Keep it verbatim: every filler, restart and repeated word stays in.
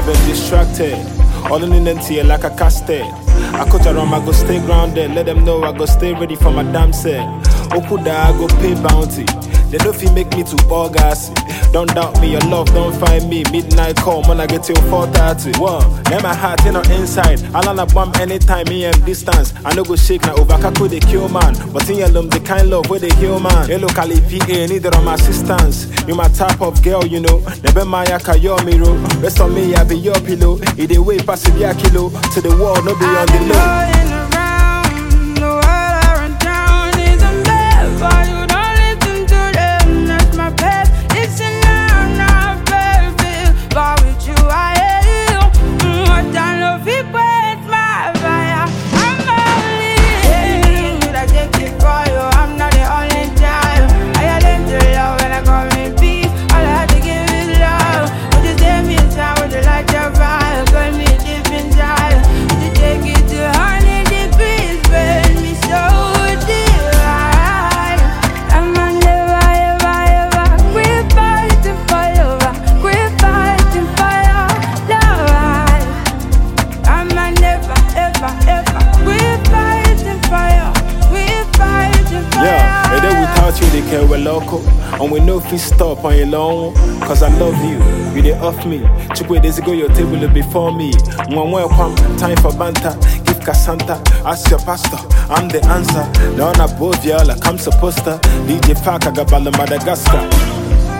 been distracted. All in the tea like a casted. I cut around, I go stay grounded. Let them know I go stay ready for my damn set. Okuda, I go pay bounty. They know if you make me too bogassy. Don't doubt me, your love don't find me. Midnight call, when I get till four thirty. Whoa, let my heart in on inside. I'll on a bomb anytime, me and distance. I no go shake, now over Kaku they kill man. But in your love, the kind love where they heal man. Hey, locally P A, neither of my assistance. You my type of girl, you know. Never mind, I can your mirror. Rest on me, I be your pillow. Either way, pass it, yeah, kilo. To the wall, no be on the low. They care we're local, and we know if we stop on your long. Cause I love you, you they off me. Chukwe days ago your table is before me. One welcome, time for banter. Give Cassanta, ask your pastor, I'm the answer. Down above y'all like I'm supposed to. D J Park, I got Bala Madagascar.